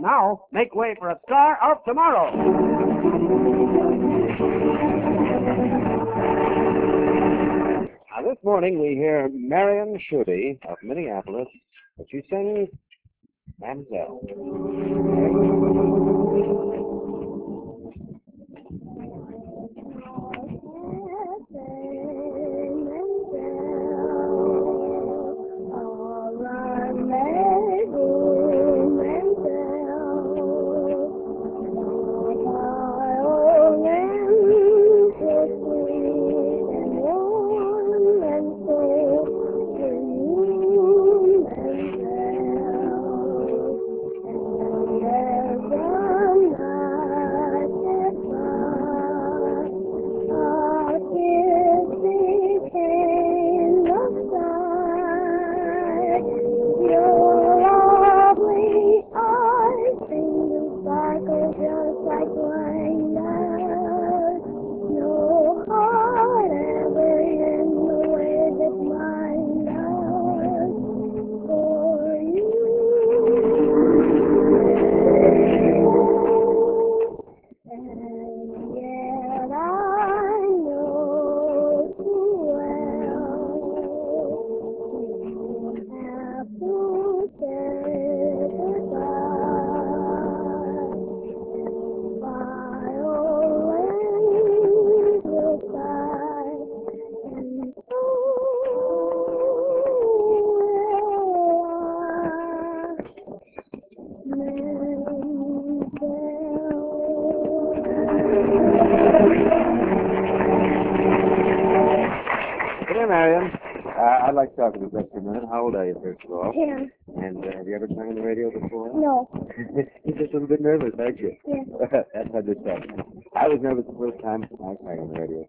Now, make way for a star of tomorrow. Now, this morning we hear Marion Schutte of Minneapolis, but she sings Mademoiselle. Hey, Marion. I'd like to talk to you just for a minute. How old are you, first of all? 10. And have you ever sung on the radio before? No. You're just a little bit nervous, aren't you? Yeah. That's understandable. I was nervous the first time I sang on the radio.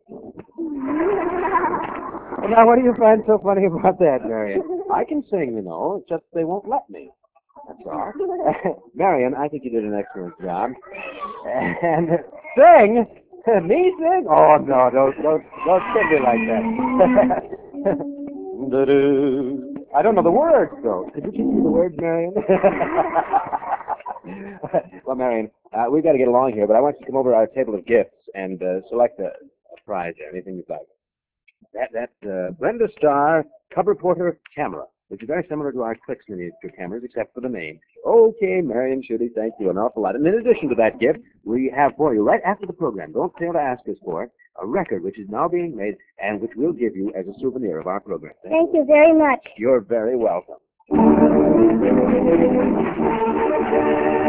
Well, now, what do you find so funny about that, Marion? I can sing, you know, it's just they won't let me. That's all. Marion, I think you did an excellent job. And sing? Me sing? Oh, no, don't kid me like that. I don't know the words, though. Could you teach me the words, Marion? Well, Marion, we've got to get along here, but I want you to come over to our table of gifts and select a prize there, anything you'd like. That Brenda Starr Cub Porter camera, which is very similar to our Clix miniature cameras, except for the name. Okay, Marion Schutte, thank you an awful lot. And in addition to that gift, we have for you, right after the program, don't fail to ask us for it, a record which is now being made and which we'll give you as a souvenir of our program. Thank you very much. You're very welcome.